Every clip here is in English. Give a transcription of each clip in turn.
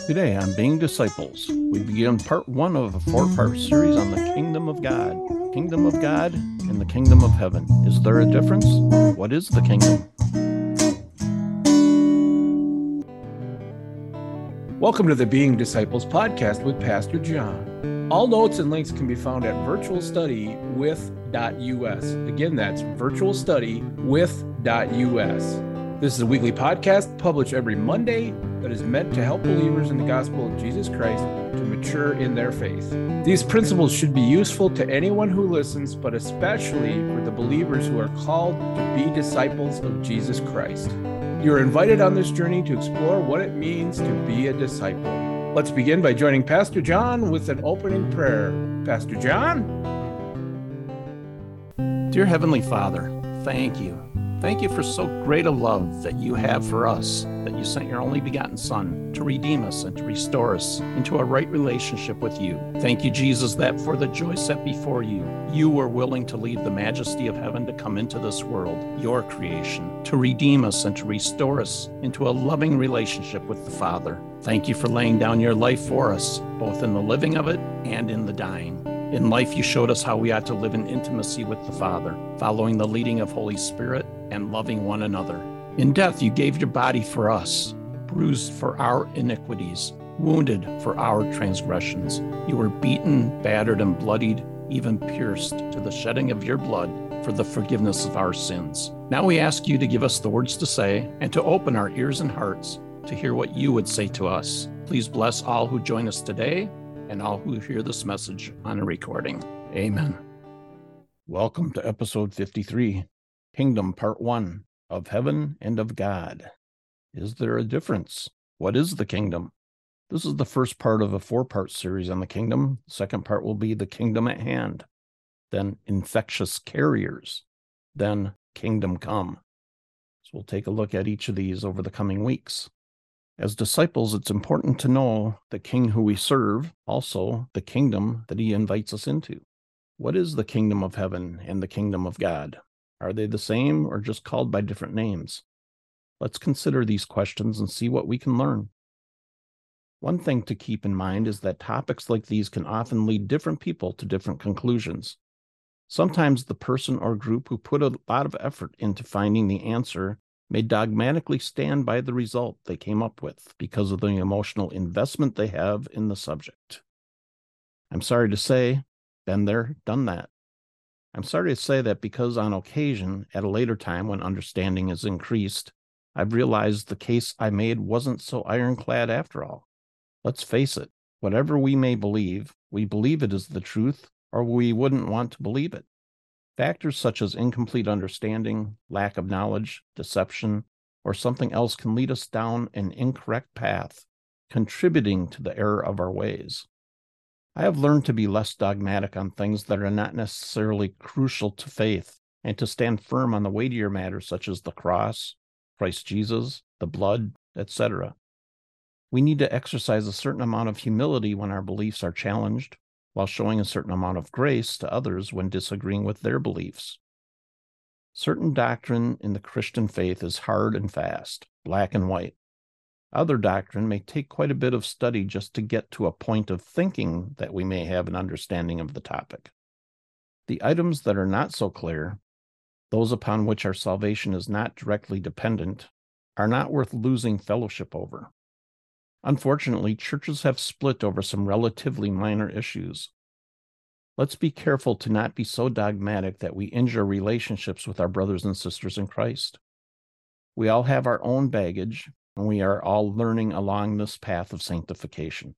Today on Being Disciples, we begin part one of a four-part series on the Kingdom of God. Kingdom of God and the Kingdom of Heaven. Is there a difference? What is the kingdom? Welcome to the Being Disciples podcast with Pastor John. All notes and links can be found at virtualstudywith.us. Again, that's virtualstudywith.us. This is a weekly podcast published every Monday that is meant to help believers in the gospel of Jesus Christ to mature in their faith. These principles should be useful to anyone who listens, but especially for the believers who are called to be disciples of Jesus Christ. You are invited on this journey to explore what it means to be a disciple. Let's begin by joining Pastor John with an opening prayer. Pastor John? Dear Heavenly Father, thank you. Thank you for so great a love that you have for us, that you sent your only begotten Son to redeem us and to restore us into a right relationship with you. Thank you, Jesus, that for the joy set before you, you were willing to leave the majesty of heaven to come into this world, your creation, to redeem us and to restore us into a loving relationship with the Father. Thank you for laying down your life for us, both in the living of it and in the dying. In life, you showed us how we ought to live in intimacy with the Father, following the leading of Holy Spirit and loving one another. In death, you gave your body for us, bruised for our iniquities, wounded for our transgressions. You were beaten, battered, and bloodied, even pierced to the shedding of your blood for the forgiveness of our sins. Now we ask you to give us the words to say and to open our ears and hearts to hear what you would say to us. Please bless all who join us today and all who hear this message on a recording. Amen. Welcome to episode 53, Kingdom Part 1, of Heaven and of God. Is there a difference? What is the kingdom? This is the first part of a four-part series on the kingdom. The second part will be the kingdom at hand, then infectious carriers, then kingdom come. So we'll take a look at each of these over the coming weeks. As disciples, it's important to know the King who we serve, also the kingdom that he invites us into. What is the kingdom of heaven and the kingdom of God? Are they the same or just called by different names? Let's consider these questions and see what we can learn. One thing to keep in mind is that topics like these can often lead different people to different conclusions. Sometimes the person or group who put a lot of effort into finding the answer may dogmatically stand by the result they came up with because of the emotional investment they have in the subject. I'm sorry to say, been there, done that. I'm sorry to say that because on occasion, at a later time when understanding is increased, I've realized the case I made wasn't so ironclad after all. Let's face it, whatever we may believe, we believe it is the truth, or we wouldn't want to believe it. Factors such as incomplete understanding, lack of knowledge, deception, or something else can lead us down an incorrect path, contributing to the error of our ways. I have learned to be less dogmatic on things that are not necessarily crucial to faith, and to stand firm on the weightier matters such as the cross, Christ Jesus, the blood, etc. We need to exercise a certain amount of humility when our beliefs are challenged, while showing a certain amount of grace to others when disagreeing with their beliefs. Certain doctrine in the Christian faith is hard and fast, black and white. Other doctrine may take quite a bit of study just to get to a point of thinking that we may have an understanding of the topic. The items that are not so clear, those upon which our salvation is not directly dependent, are not worth losing fellowship over. Unfortunately, churches have split over some relatively minor issues. Let's be careful to not be so dogmatic that we injure relationships with our brothers and sisters in Christ. We all have our own baggage, and we are all learning along this path of sanctification.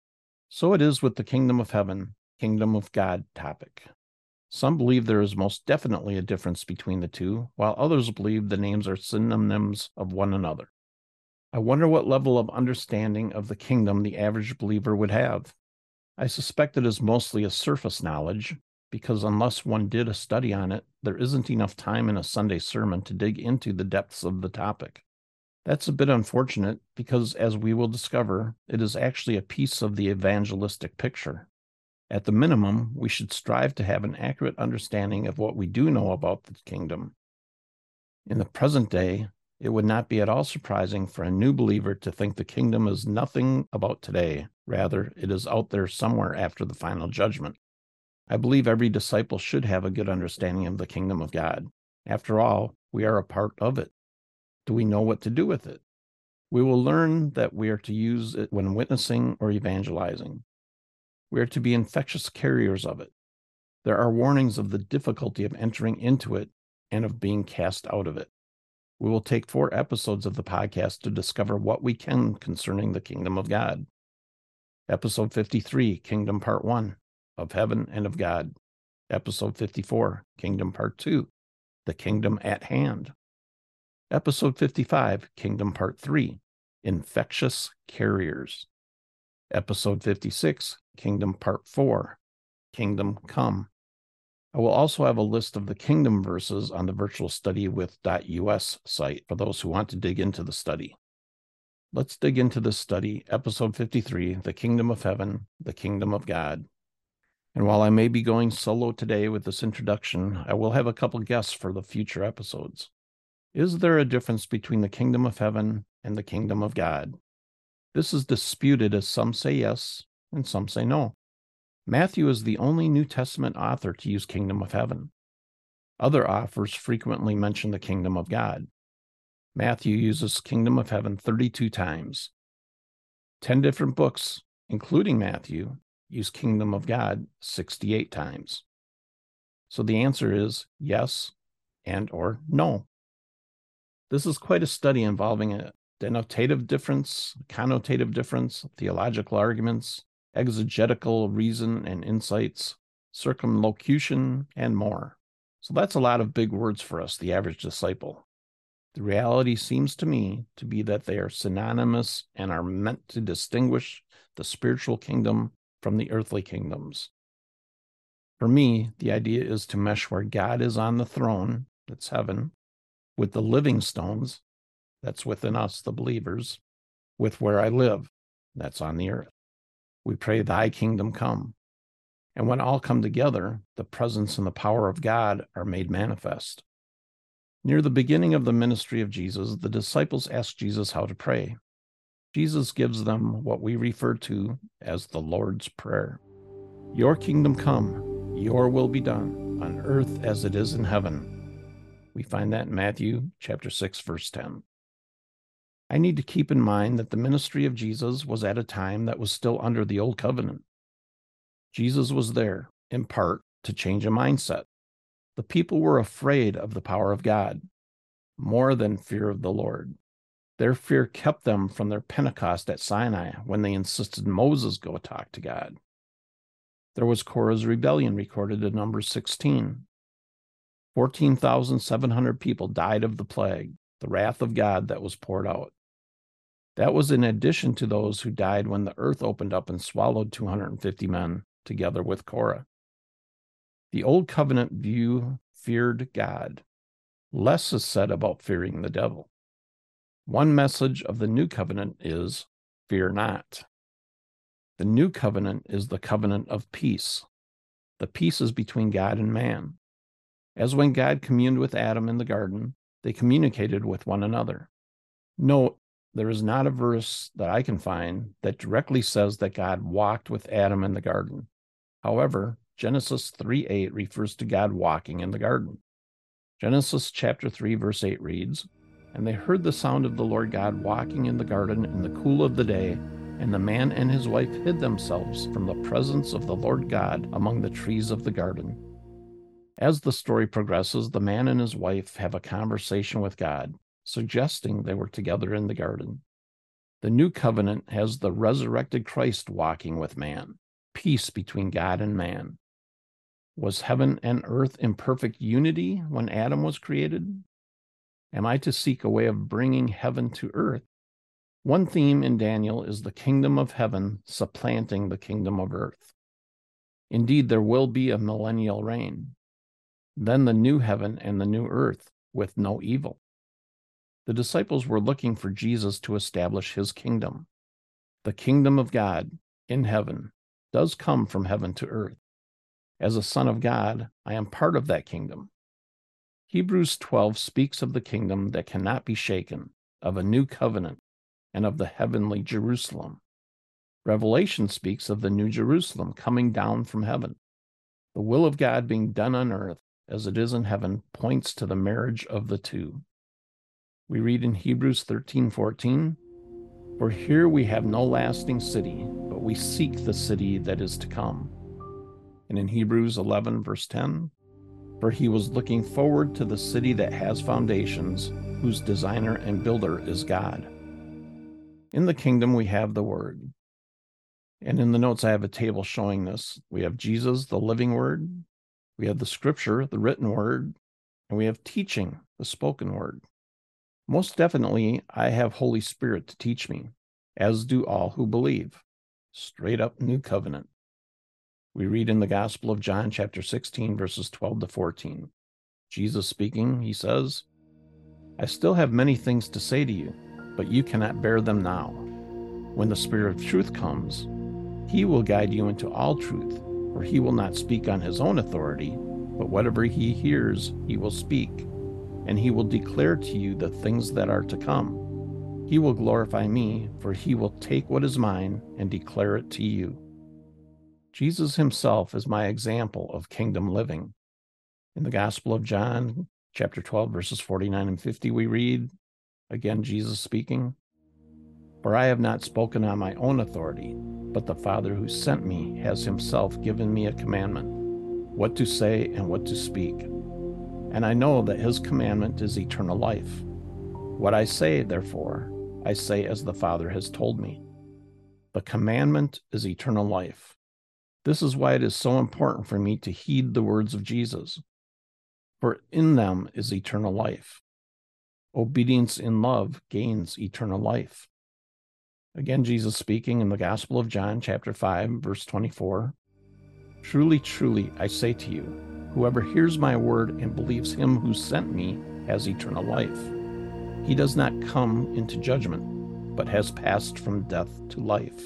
So it is with the kingdom of heaven, kingdom of God topic. Some believe there is most definitely a difference between the two, while others believe the names are synonyms of one another. I wonder what level of understanding of the kingdom the average believer would have. I suspect it is mostly a surface knowledge, because unless one did a study on it, there isn't enough time in a Sunday sermon to dig into the depths of the topic. That's a bit unfortunate, because as we will discover, it is actually a piece of the evangelistic picture. At the minimum, we should strive to have an accurate understanding of what we do know about the kingdom. In the present day, It would not be at all surprising for a new believer to think the kingdom is nothing about today. Rather, it is out there somewhere after the final judgment. I believe every disciple should have a good understanding of the kingdom of God. After all, we are a part of it. Do we know what to do with it? We will learn that we are to use it when witnessing or evangelizing. We are to be infectious carriers of it. There are warnings of the difficulty of entering into it and of being cast out of it. We will take 4 episodes of the podcast to discover what we can concerning the kingdom of God. Episode 53, Kingdom Part 1, of Heaven and of God. Episode 54, Kingdom Part 2, The Kingdom at Hand. Episode 55, Kingdom Part 3, Infectious Carriers. Episode 56, Kingdom Part 4, Kingdom Come. I will also have a list of the kingdom verses on the virtual study with .us site for those who want to dig into the study. Let's dig into this study, episode 53, The Kingdom of Heaven, the Kingdom of God. And while I may be going solo today with this introduction, I will have a couple guests for the future episodes. Is there a difference between the kingdom of heaven and the kingdom of God? This is disputed, as some say yes and some say no. Matthew is the only New Testament author to use kingdom of heaven. Other authors frequently mention the kingdom of God. Matthew uses kingdom of heaven 32 times. 10 different books, including Matthew, use kingdom of God 68 times. So the answer is yes and or no. This is quite a study involving a denotative difference, connotative difference, theological arguments, exegetical reason and insights, circumlocution, and more. So that's a lot of big words for us, the average disciple. The reality seems to me to be that they are synonymous and are meant to distinguish the spiritual kingdom from the earthly kingdoms. For me, the idea is to mesh where God is on the throne, that's heaven, with the living stones, that's within us, the believers, with where I live, that's on the earth. We pray, thy kingdom come. And when all come together, the presence and the power of God are made manifest. Near the beginning of the ministry of Jesus, the disciples asked Jesus how to pray. Jesus gives them what we refer to as the Lord's Prayer. Your kingdom come, your will be done, on earth as it is in heaven. We find that in Matthew chapter 6, verse 10. I need to keep in mind that the ministry of Jesus was at a time that was still under the old covenant. Jesus was there, in part, to change a mindset. The people were afraid of the power of God, more than fear of the Lord. Their fear kept them from their Pentecost at Sinai when they insisted Moses go talk to God. There was Korah's rebellion recorded in Numbers 16. 14,700 people died of the plague, the wrath of God that was poured out. That was in addition to those who died when the earth opened up and swallowed 250 men, together with Korah. The Old Covenant view feared God. Less is said about fearing the devil. One message of the New Covenant is, fear not. The New Covenant is the covenant of peace. The peace is between God and man. As when God communed with Adam in the garden, they communicated with one another. Note, there is not a verse that I can find that directly says that God walked with Adam in the garden. However, Genesis 3:8 refers to God walking in the garden. Genesis chapter 3, verse 8 reads, And they heard the sound of the Lord God walking in the garden in the cool of the day, and the man and his wife hid themselves from the presence of the Lord God among the trees of the garden. As the story progresses, the man and his wife have a conversation with God, suggesting they were together in the garden. The new covenant has the resurrected Christ walking with man, peace between God and man. Was heaven and earth in perfect unity when Adam was created? Am I to seek a way of bringing heaven to earth? One theme in Daniel is the kingdom of heaven supplanting the kingdom of earth. Indeed, there will be a millennial reign. Then the new heaven and the new earth with no evil. The disciples were looking for Jesus to establish his kingdom. The kingdom of God in heaven does come from heaven to earth. As a son of God, I am part of that kingdom. Hebrews 12 speaks of the kingdom that cannot be shaken, of a new covenant, and of the heavenly Jerusalem. Revelation speaks of the new Jerusalem coming down from heaven. The will of God being done on earth as it is in heaven points to the marriage of the two. We read in Hebrews 13:14, "For here we have no lasting city, but we seek the city that is to come." And in Hebrews 11, verse 10, "For he was looking forward to the city that has foundations, whose designer and builder is God." In the kingdom, we have the Word. And in the notes, I have a table showing this. We have Jesus, the living Word. We have the Scripture, the written Word. And we have teaching, the spoken Word. Most definitely, I have Holy Spirit to teach me, as do all who believe. Straight up new covenant. We read in the Gospel of John, chapter 16, verses 12 to 14. Jesus speaking, he says, "I still have many things to say to you, but you cannot bear them now. When the Spirit of truth comes, he will guide you into all truth, for he will not speak on his own authority, but whatever he hears, he will speak, and he will declare to you the things that are to come. He will glorify me, for he will take what is mine and declare it to you." Jesus himself is my example of kingdom living. In the Gospel of John, chapter 12, verses 49 and 50, we read, again, Jesus speaking, "For I have not spoken on my own authority, but the Father who sent me has himself given me a commandment, what to say and what to speak. And I know that his commandment is eternal life. What I say, therefore, I say as the Father has told me. The commandment is eternal life. This is why it is so important for me to heed the words of Jesus. For in them is eternal life. Obedience in love gains eternal life." Again, Jesus speaking in the Gospel of John, chapter 5, verse 24, "Truly, truly, I say to you, whoever hears my word and believes him who sent me has eternal life. He does not come into judgment, but has passed from death to life."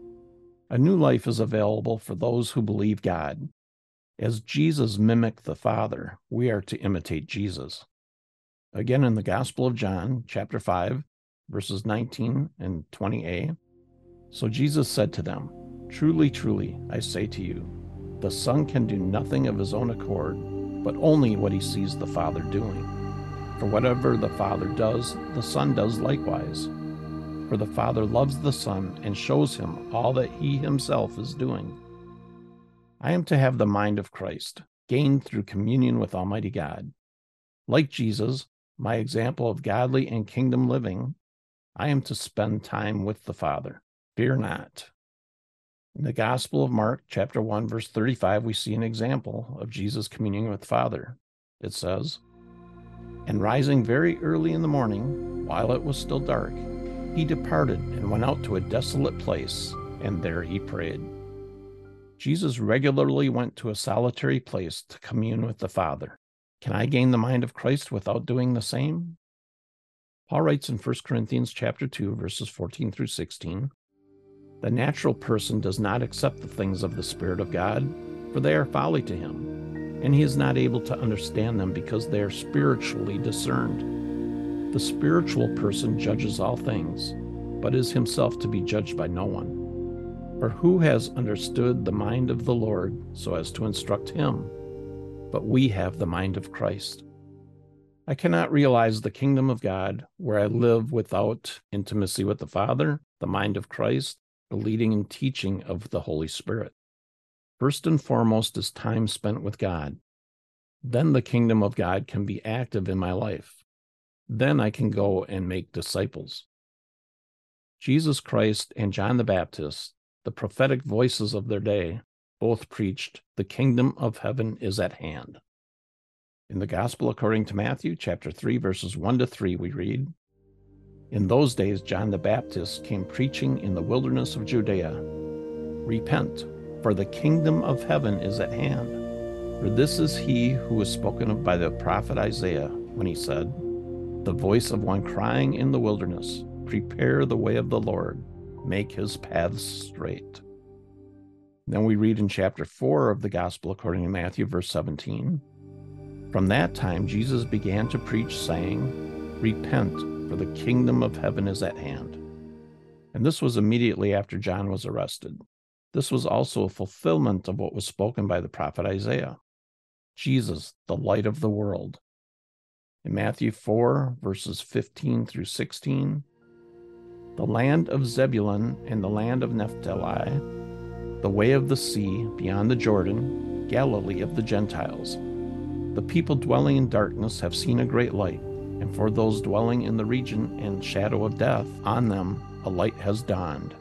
A new life is available for those who believe God. As Jesus mimicked the Father, we are to imitate Jesus. Again, in the Gospel of John, chapter 5, verses 19 and 20a, "So Jesus said to them, 'Truly, truly, I say to you, the Son can do nothing of his own accord, but only what he sees the Father doing. For whatever the Father does, the Son does likewise. For the Father loves the Son and shows him all that he himself is doing.' I am to have the mind of Christ, gained through communion with Almighty God. Like Jesus, my example of godly and kingdom living, I am to spend time with the Father. Fear not." In the Gospel of Mark, chapter 1, verse 35, we see an example of Jesus communing with the Father. It says, "And rising very early in the morning, while it was still dark, he departed and went out to a desolate place, and there he prayed." Jesus regularly went to a solitary place to commune with the Father. Can I gain the mind of Christ without doing the same? Paul writes in 1 Corinthians chapter 2, verses 14 through 16, "The natural person does not accept the things of the Spirit of God, for they are folly to him, and he is not able to understand them because they are spiritually discerned. The spiritual person judges all things, but is himself to be judged by no one. For who has understood the mind of the Lord so as to instruct him? But we have the mind of Christ." I cannot realize the kingdom of God where I live without intimacy with the Father, the mind of Christ, the leading and teaching of the Holy Spirit. First and foremost is time spent with God. Then the kingdom of God can be active in my life. Then I can go and make disciples. Jesus Christ and John the Baptist, the prophetic voices of their day, both preached, "The kingdom of heaven is at hand." In the Gospel according to Matthew, chapter 3, verses 1 to 3, we read, "In those days John the Baptist came preaching in the wilderness of Judea, 'Repent, for the kingdom of heaven is at hand. For this is he who was spoken of by the prophet Isaiah when he said, the voice of one crying in the wilderness, prepare the way of the Lord, make his paths straight.'" Then we read in chapter 4 of the Gospel according to Matthew, verse 17, From that time, Jesus began to preach, saying, "Repent, for the kingdom of heaven is at hand." And this was immediately after John was arrested. This was also a fulfillment of what was spoken by the prophet Isaiah. Jesus, the light of the world. In Matthew 4, verses 15 through 16, the land of Zebulun and the land of Naphtali, the way of the sea beyond the Jordan, Galilee of the Gentiles. The people dwelling in darkness have seen a great light, and for those dwelling in the region and shadow of death, on them a light has dawned.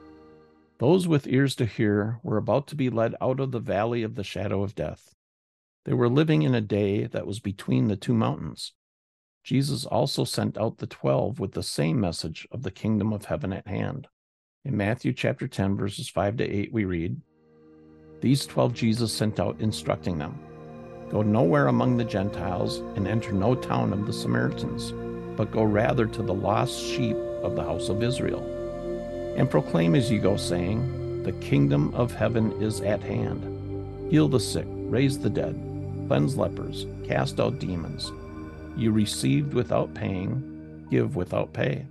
Those with ears to hear were about to be led out of the valley of the shadow of death. They were living in a day that was between the two mountains. Jesus also sent out the 12 with the same message of the kingdom of heaven at hand. In Matthew chapter 10, verses 5 to 8, we read, "These 12 Jesus sent out, instructing them, 'Go nowhere among the Gentiles and enter no town of the Samaritans, but go rather to the lost sheep of the house of Israel. And proclaim as you go, saying, the kingdom of heaven is at hand. Heal the sick, raise the dead, cleanse lepers, cast out demons. You received without paying, give without pay.'"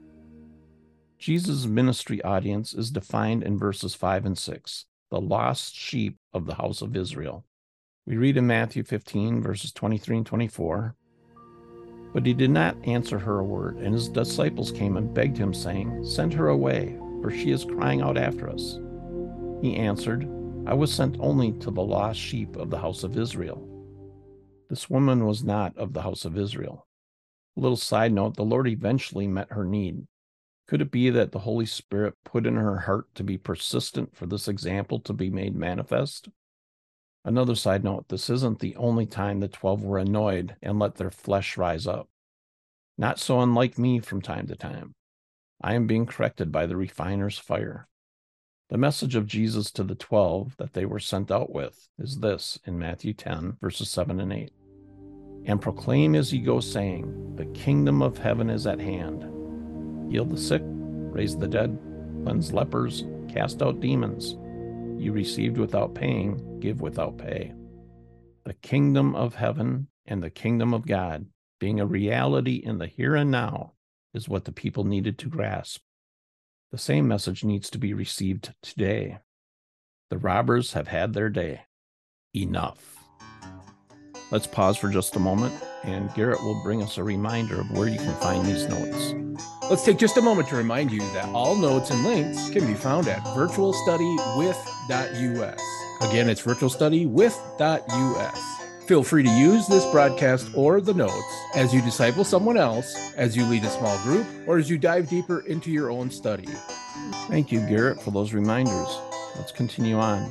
Jesus' ministry audience is defined in verses 5 and 6, the lost sheep of the house of Israel. We read in Matthew 15, verses 23 and 24, "But he did not answer her a word, and his disciples came and begged him, saying, 'Send her away, for she is crying out after us.' He answered, 'I was sent only to the lost sheep of the house of Israel.'" This woman was not of the house of Israel. A little side note, the Lord eventually met her need. Could it be that the Holy Spirit put in her heart to be persistent for this example to be made manifest? Another side note, this isn't the only time the 12 were annoyed and let their flesh rise up. Not so unlike me from time to time. I am being corrected by the refiner's fire. The message of Jesus to the 12 that they were sent out with is this in Matthew 10, verses 7 and 8. "And proclaim as ye go, saying, the kingdom of heaven is at hand. Heal the sick, raise the dead, cleanse lepers, cast out demons. You received without paying, give without pay." The kingdom of heaven and the kingdom of God being a reality in the here and now is what the people needed to grasp. The same message needs to be received today. The robbers have had their day. Enough. Let's pause for just a moment, and Garrett will bring us a reminder of where you can find these notes. Let's take just a moment to remind you that all notes and links can be found at virtualstudywith.us. Again, it's virtualstudywith.us. Feel free to use this broadcast or the notes as you disciple someone else, as you lead a small group, or as you dive deeper into your own study. Thank you, Garrett, for those reminders. Let's continue on.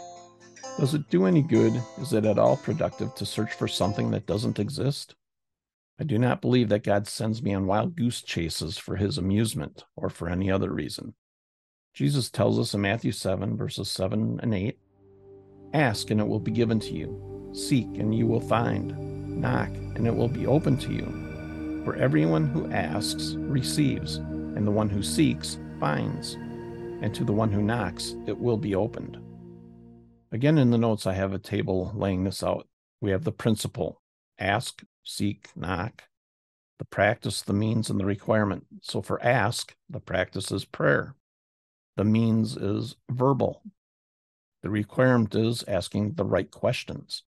Does it do any good? Is it at all productive to search for something that doesn't exist? I do not believe that God sends me on wild goose chases for his amusement or for any other reason. Jesus tells us in Matthew 7, verses 7 and 8, "Ask, and it will be given to you. Seek, and you will find. Knock, and it will be open to you. For everyone who asks receives, and the one who seeks finds, and to the one who knocks it will be opened." Again, in the notes, I have a table laying this out. We have the principle: ask, seek, knock. The practice, the means, and the requirement. So for ask, the practice is prayer. The means is verbal. The requirement is asking the right questions.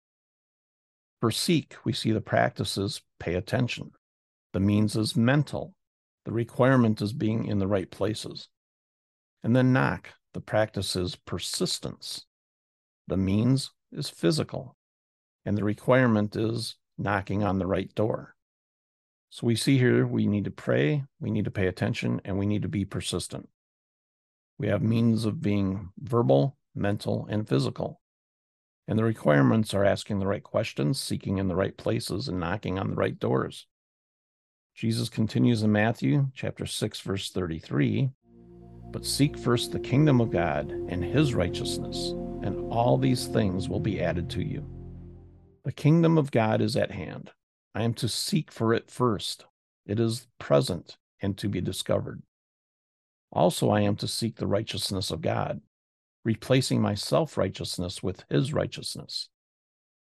For seek, we see the practice is pay attention. The means is mental. The requirement is being in the right places. And then knock, the practice is persistence. The means is physical. And the requirement is knocking on the right door. So we see here we need to pray, we need to pay attention, and we need to be persistent. We have means of being verbal, mental, and physical. And the requirements are asking the right questions, seeking in the right places, and knocking on the right doors. Jesus continues in Matthew chapter 6, verse 33, "But seek first the kingdom of God and his righteousness, and all these things will be added to you." The kingdom of God is at hand. I am to seek for it first. It is present and to be discovered. Also, I am to seek the righteousness of God, replacing my self-righteousness with his righteousness.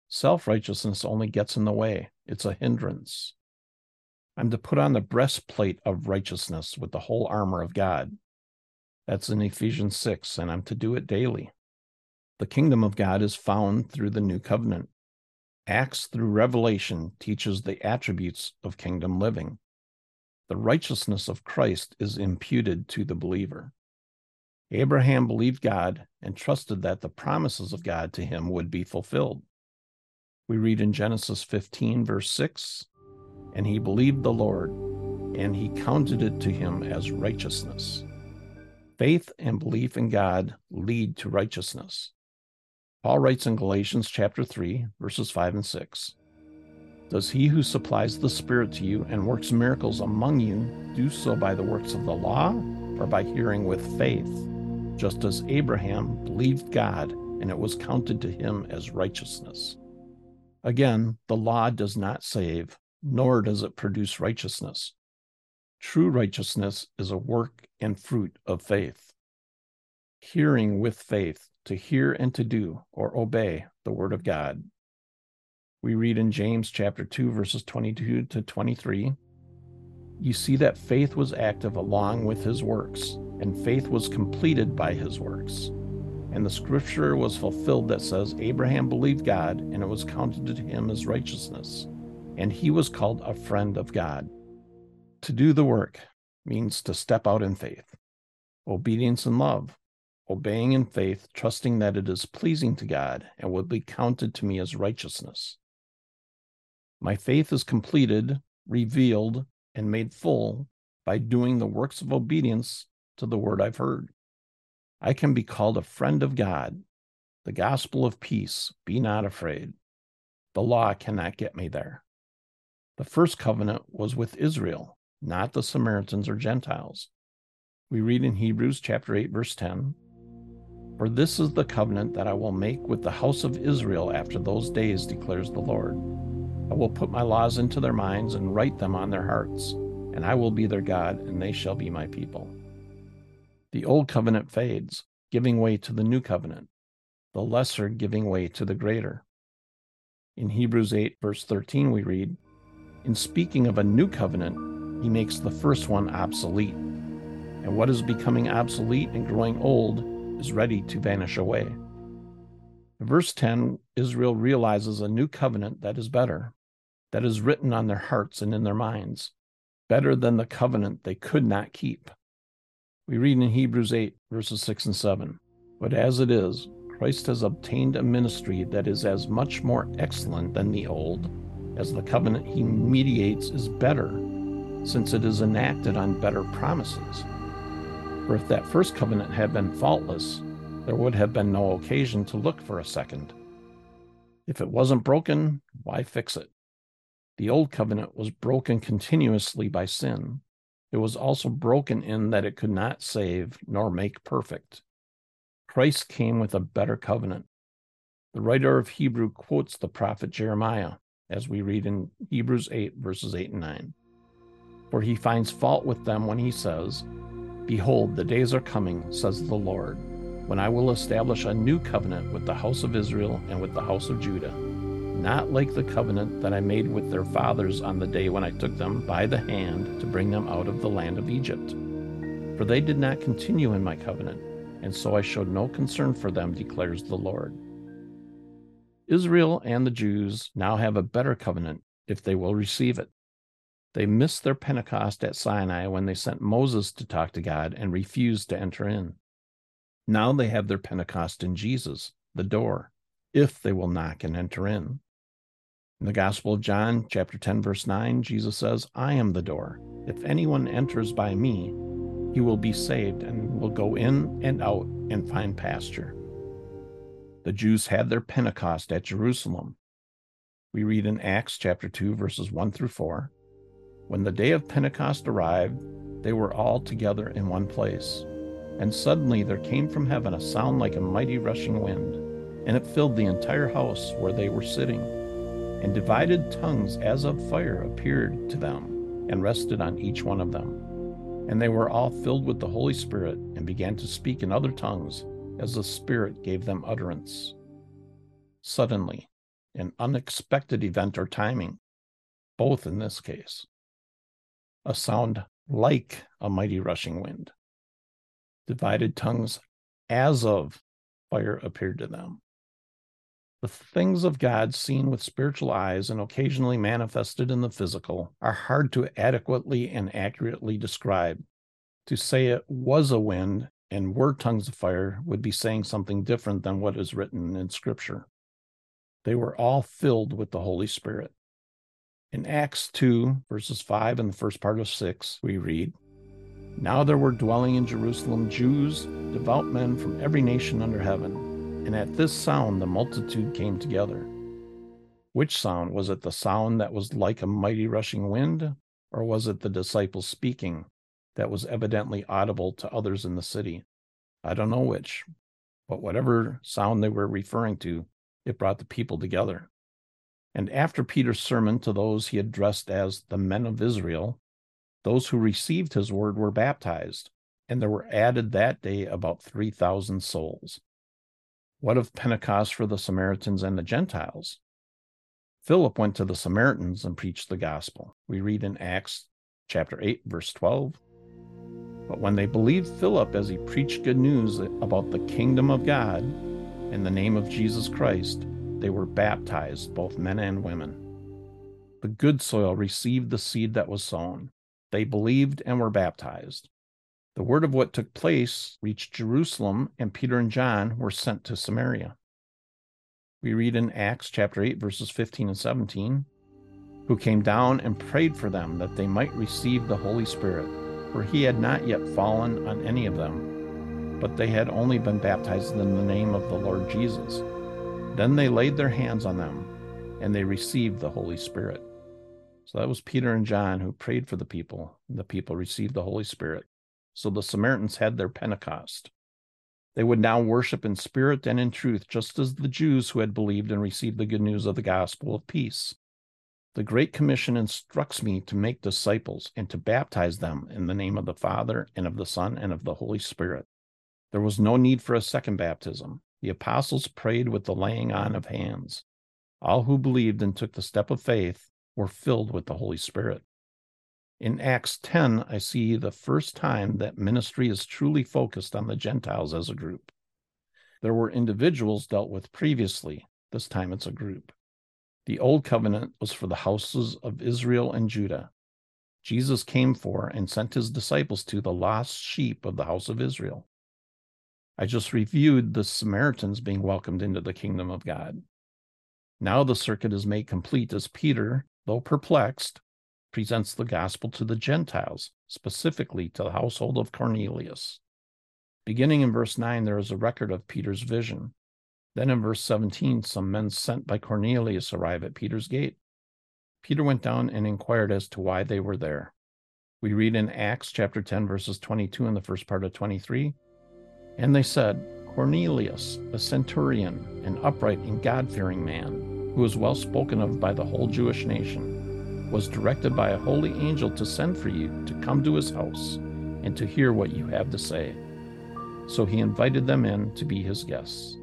Self-righteousness only gets in the way. It's a hindrance. I'm to put on the breastplate of righteousness with the whole armor of God. That's in Ephesians 6, and I'm to do it daily. The kingdom of God is found through the new covenant. Acts through Revelation teaches the attributes of kingdom living. The righteousness of Christ is imputed to the believer. Abraham believed God and trusted that the promises of God to him would be fulfilled. We read in Genesis 15, verse 6, and he believed the Lord, and he counted it to him as righteousness. Faith and belief in God lead to righteousness. Paul writes in Galatians chapter 3, verses 5 and 6, does he who supplies the Spirit to you and works miracles among you do so by the works of the law or by hearing with faith, just as Abraham believed God and it was counted to him as righteousness? Again, the law does not save, nor does it produce righteousness. True righteousness is a work and fruit of faith. Hearing with faith, to hear and to do or obey the word of God. We read in James chapter 2, verses 22 to 23, you see that faith was active along with his works, and faith was completed by his works. And the scripture was fulfilled that says, Abraham believed God, and it was counted to him as righteousness, and he was called a friend of God. To do the work means to step out in faith, obedience and love, obeying in faith, trusting that it is pleasing to God and will be counted to me as righteousness. My faith is completed, revealed, and made full by doing the works of obedience to the word I've heard. I can be called a friend of God. The gospel of peace, be not afraid. The law cannot get me there. The first covenant was with Israel, not the Samaritans or Gentiles. We read in Hebrews chapter 8, verse 10, for this is the covenant that I will make with the house of Israel after those days, declares the Lord. I will put my laws into their minds and write them on their hearts, and I will be their God, and they shall be my people. The old covenant fades, giving way to the new covenant, the lesser giving way to the greater. In Hebrews 8, verse 13, we read, in speaking of a new covenant, he makes the first one obsolete, and what is becoming obsolete and growing old is ready to vanish away. In verse 10, Israel realizes a new covenant that is better, that is written on their hearts and in their minds, better than the covenant they could not keep. We read in Hebrews 8, verses 6 and 7, but as it is, Christ has obtained a ministry that is as much more excellent than the old, as the covenant he mediates is better, since it is enacted on better promises. For if that first covenant had been faultless, there would have been no occasion to look for a second. If it wasn't broken, why fix it? The old covenant was broken continuously by sin. It was also broken in that it could not save nor make perfect. Christ came with a better covenant. The writer of Hebrew quotes the prophet Jeremiah, as we read in Hebrews 8, verses 8 and 9. For he finds fault with them when he says, behold, the days are coming, says the Lord, when I will establish a new covenant with the house of Israel and with the house of Judah, not like the covenant that I made with their fathers on the day when I took them by the hand to bring them out of the land of Egypt. For they did not continue in my covenant, and so I showed no concern for them, declares the Lord. Israel and the Jews now have a better covenant if they will receive it. They missed their Pentecost at Sinai when they sent Moses to talk to God and refused to enter in. Now they have their Pentecost in Jesus, the door, if they will knock and enter in. In the Gospel of John, chapter 10, verse 9, Jesus says, I am the door. If anyone enters by me, he will be saved and will go in and out and find pasture. The Jews had their Pentecost at Jerusalem. We read in Acts chapter 2, verses 1 through 4, when the day of Pentecost arrived, they were all together in one place. And suddenly there came from heaven a sound like a mighty rushing wind, and it filled the entire house where they were sitting. And divided tongues as of fire appeared to them and rested on each one of them. And they were all filled with the Holy Spirit and began to speak in other tongues as the Spirit gave them utterance. Suddenly, an unexpected event or timing, both in this case. A sound like a mighty rushing wind. Divided tongues as of fire appeared to them. The things of God seen with spiritual eyes and occasionally manifested in the physical are hard to adequately and accurately describe. To say it was a wind and were tongues of fire would be saying something different than what is written in Scripture. They were all filled with the Holy Spirit. In Acts 2, verses 5 and the first part of 6, we read, "Now there were dwelling in Jerusalem Jews, devout men from every nation under heaven. And at this sound the multitude came together." Which sound? Was it the sound that was like a mighty rushing wind, or was it the disciples speaking that was evidently audible to others in the city? I don't know which, but whatever sound they were referring to, it brought the people together. And after Peter's sermon to those he addressed as the men of Israel, those who received his word were baptized, and there were added that day about 3,000 souls. What of Pentecost for the Samaritans and the Gentiles? Philip went to the Samaritans and preached the gospel. We read in Acts chapter 8, verse 12. But when they believed Philip as he preached good news about the kingdom of God in the name of Jesus Christ, they were baptized, both men and women. The good soil received the seed that was sown. They believed and were baptized. The word of what took place reached Jerusalem, and Peter and John were sent to Samaria. We read in Acts chapter 8, verses 15 and 17, "Who came down and prayed for them that they might receive the Holy Spirit, for he had not yet fallen on any of them, but they had only been baptized in the name of the Lord Jesus. Then they laid their hands on them, and they received the Holy Spirit." So that was Peter and John who prayed for the people, and the people received the Holy Spirit. So the Samaritans had their Pentecost. They would now worship in spirit and in truth, just as the Jews who had believed and received the good news of the gospel of peace. The Great Commission instructs me to make disciples and to baptize them in the name of the Father and of the Son and of the Holy Spirit. There was no need for a second baptism. The apostles prayed with the laying on of hands. All who believed and took the step of faith were filled with the Holy Spirit. In Acts 10, I see the first time that ministry is truly focused on the Gentiles as a group. There were individuals dealt with previously. This time it's a group. The Old Covenant was for the houses of Israel and Judah. Jesus came for and sent his disciples to the lost sheep of the house of Israel. I just reviewed the Samaritans being welcomed into the kingdom of God. Now the circuit is made complete as Peter, though perplexed, presents the gospel to the Gentiles, specifically to the household of Cornelius. Beginning in verse 9, there is a record of Peter's vision. Then in verse 17, some men sent by Cornelius arrive at Peter's gate. Peter went down and inquired as to why they were there. We read in Acts chapter 10, verses 22 and the first part of 23, "And they said, Cornelius, a centurion, an upright and God-fearing man, who was well spoken of by the whole Jewish nation, was directed by a holy angel to send for you to come to his house and to hear what you have to say." So he invited them in to be his guests.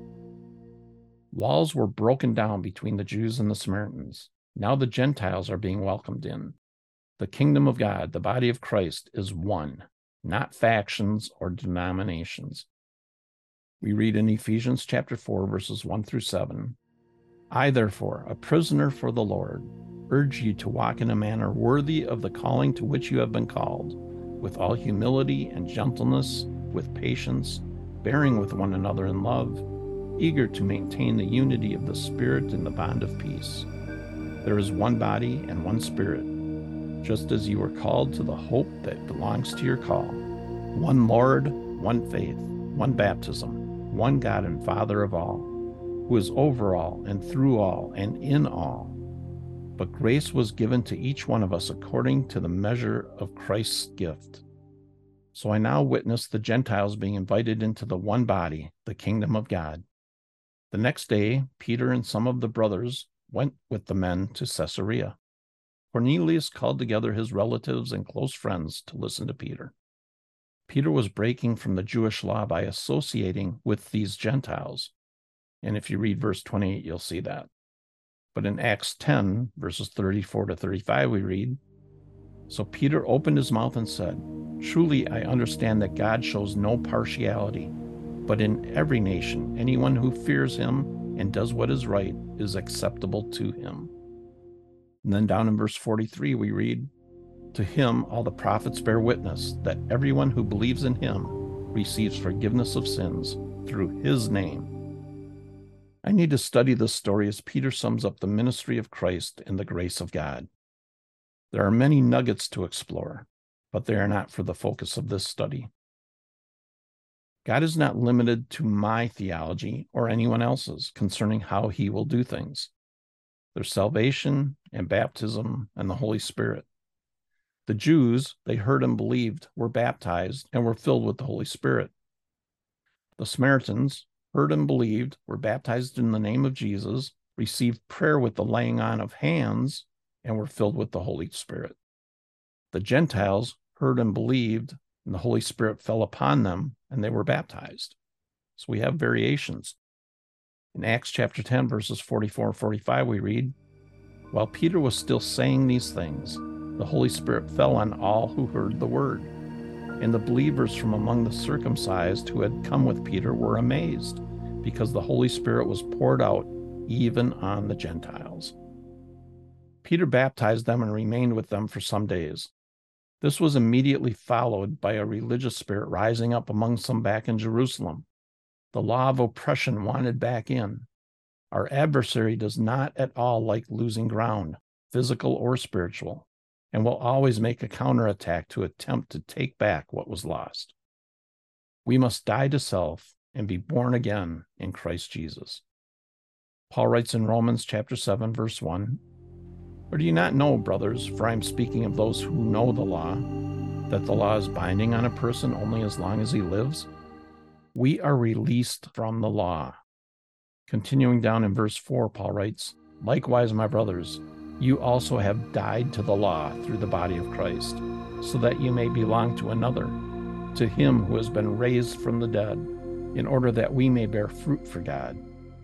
Walls were broken down between the Jews and the Samaritans. Now the Gentiles are being welcomed in. The kingdom of God, the body of Christ, is one, not factions or denominations. We read in Ephesians chapter 4, verses 1 through 7, "I, therefore, a prisoner for the Lord, urge you to walk in a manner worthy of the calling to which you have been called, with all humility and gentleness, with patience, bearing with one another in love, eager to maintain the unity of the Spirit in the bond of peace. There is one body and one Spirit, just as you were called to the hope that belongs to your call. One Lord, one faith, one baptism, one God and Father of all, who is over all and through all and in all. But grace was given to each one of us according to the measure of Christ's gift. So I now witness the Gentiles being invited into the one body, the kingdom of God. The next day, Peter and some of the brothers went with the men to Caesarea. Cornelius called together his relatives and close friends to listen to Peter. Peter was breaking from the Jewish law by associating with these Gentiles. And if you read verse 28, you'll see that. But in Acts 10, verses 34 to 35, we read, "So Peter opened his mouth and said, 'Truly I understand that God shows no partiality, but in every nation, anyone who fears him and does what is right is acceptable to him.'" And then down in verse 43, we read, "To him all the prophets bear witness that everyone who believes in him receives forgiveness of sins through his name." I need to study this story as Peter sums up the ministry of Christ and the grace of God. There are many nuggets to explore, but they are not for the focus of this study. God is not limited to my theology or anyone else's concerning how he will do things. There's salvation and baptism and the Holy Spirit. The Jews, they heard and believed, were baptized and were filled with the Holy Spirit. The Samaritans heard and believed, were baptized in the name of Jesus, received prayer with the laying on of hands, and were filled with the Holy Spirit. The Gentiles heard and believed, and the Holy Spirit fell upon them, and they were baptized. So we have variations. In Acts chapter 10, verses 44 and 45, we read, "While Peter was still saying these things, the Holy Spirit fell on all who heard the word. And the believers from among the circumcised who had come with Peter were amazed, because the Holy Spirit was poured out even on the Gentiles." Peter baptized them and remained with them for some days. This was immediately followed by a religious spirit rising up among some back in Jerusalem. The law of oppression wanted back in. Our adversary does not at all like losing ground, physical or spiritual, and will always make a counterattack to attempt to take back what was lost. We must die to self and be born again in Christ Jesus. Paul writes in Romans chapter 7, verse 1, "Or do you not know, brothers, for I am speaking of those who know the law, that the law is binding on a person only as long as he lives? We are released from the law." Continuing down in verse 4, Paul writes, "Likewise, my brothers, you also have died to the law through the body of Christ, so that you may belong to another, to him who has been raised from the dead, in order that we may bear fruit for God."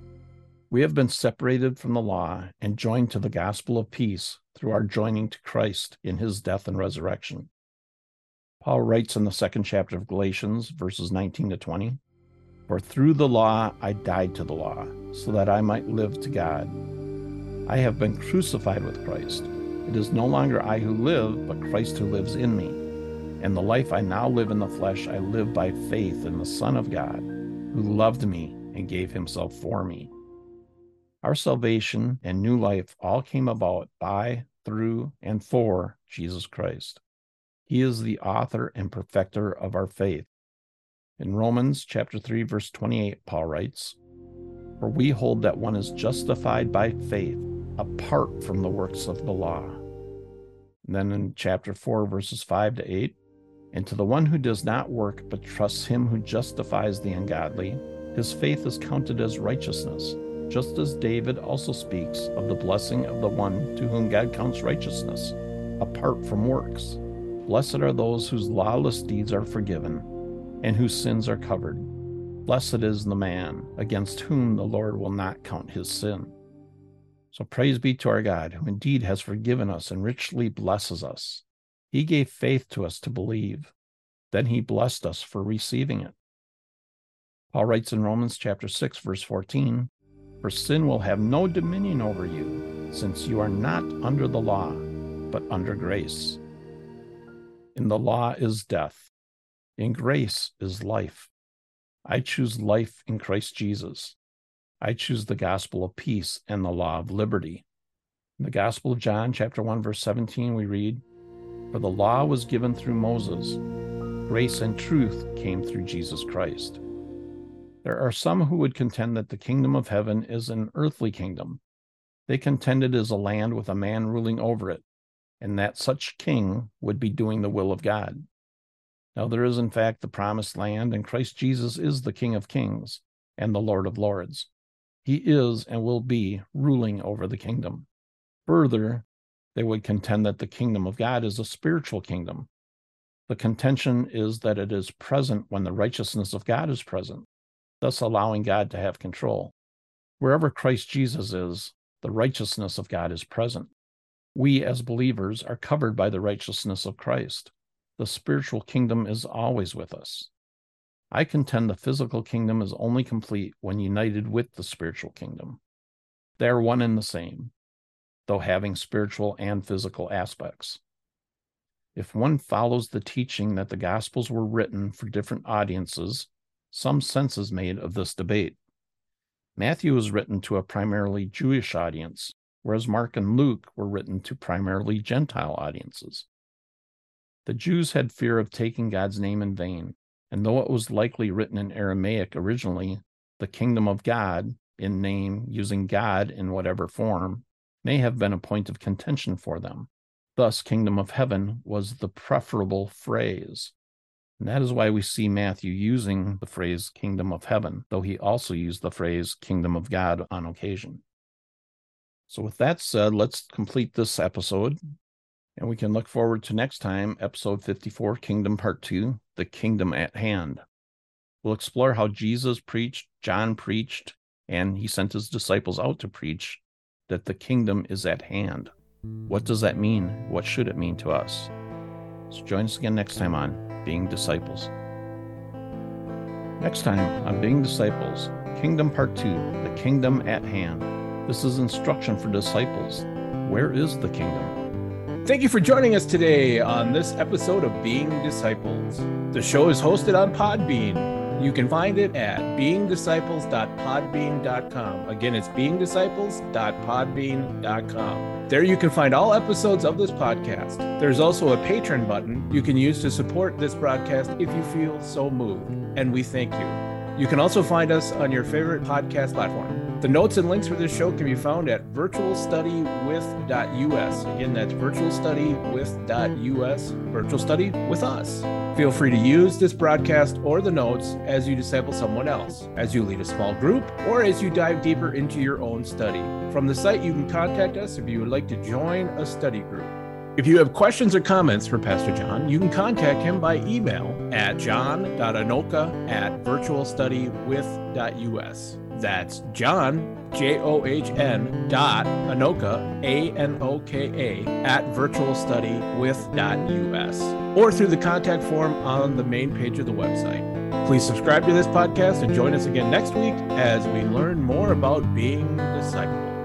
We have been separated from the law and joined to the gospel of peace through our joining to Christ in his death and resurrection. Paul writes in the second chapter of Galatians, verses 19 to 20, "For through the law I died to the law, so that I might live to God. I have been crucified with Christ. It is no longer I who live, but Christ who lives in me. And the life I now live in the flesh, I live by faith in the Son of God, who loved me and gave himself for me." Our salvation and new life all came about by, through, and for Jesus Christ. He is the author and perfecter of our faith. In Romans chapter 3, verse 28, Paul writes, "For we hold that one is justified by faith apart from the works of the law." And then in chapter 4, verses 5 to 8, "And to the one who does not work but trusts him who justifies the ungodly, his faith is counted as righteousness, just as David also speaks of the blessing of the one to whom God counts righteousness, apart from works. Blessed are those whose lawless deeds are forgiven and whose sins are covered. Blessed is the man against whom the Lord will not count his sin." So praise be to our God, who indeed has forgiven us and richly blesses us. He gave faith to us to believe. Then he blessed us for receiving it. Paul writes in Romans chapter 6, verse 14, "For sin will have no dominion over you, since you are not under the law, but under grace. In the law is death. In grace is life. I choose life in Christ Jesus. I choose the gospel of peace and the law of liberty." In the Gospel of John, chapter 1, verse 17, we read, "For the law was given through Moses. Grace and truth came through Jesus Christ." There are some who would contend that the kingdom of heaven is an earthly kingdom. They contend it is a land with a man ruling over it, and that such king would be doing the will of God. Now there is in fact the promised land, and Christ Jesus is the King of kings and the Lord of lords. He is and will be ruling over the kingdom. Further, they would contend that the kingdom of God is a spiritual kingdom. The contention is that it is present when the righteousness of God is present, thus allowing God to have control. Wherever Christ Jesus is, the righteousness of God is present. We as believers are covered by the righteousness of Christ. The spiritual kingdom is always with us. I contend the physical kingdom is only complete when united with the spiritual kingdom. They are one and the same, though having spiritual and physical aspects. If one follows the teaching that the Gospels were written for different audiences, some sense is made of this debate. Matthew was written to a primarily Jewish audience, whereas Mark and Luke were written to primarily Gentile audiences. The Jews had fear of taking God's name in vain, and though it was likely written in Aramaic originally, the kingdom of God, in name, using God in whatever form, may have been a point of contention for them. Thus, kingdom of heaven was the preferable phrase. And that is why we see Matthew using the phrase kingdom of heaven, though he also used the phrase kingdom of God on occasion. So with that said, let's complete this episode, and we can look forward to next time, episode 54, Kingdom Part 2, The Kingdom at Hand. We'll explore how Jesus preached, John preached, and he sent his disciples out to preach that the kingdom is at hand. What does that mean? What should it mean to us? So join us again next time on Being Disciples. Next time on Being Disciples, Kingdom Part 2, The Kingdom at Hand. This is instruction for disciples. Where is the kingdom? Thank you for joining us today on this episode of Being Disciples. The show is hosted on Podbean. You can find it at beingdisciples.podbean.com. Again, it's beingdisciples.podbean.com. There you can find all episodes of this podcast. There's also a Patreon button you can use to support this broadcast if you feel so moved, and we thank you. You can also find us on your favorite podcast platform. The notes and links for this show can be found at virtualstudywith.us. Again, that's virtualstudywith.us. Virtual Study with us. Feel free to use this broadcast or the notes as you disciple someone else, as you lead a small group, or as you dive deeper into your own study. From the site, you can contact us if you would like to join a study group. If you have questions or comments for Pastor John, you can contact him by email at john.anoka@virtualstudywith.us. That's John, JOHN.Anoka, ANOKA, @virtualstudywith.us, or through the contact form on the main page of the website. Please subscribe to this podcast and join us again next week as we learn more about being disciples.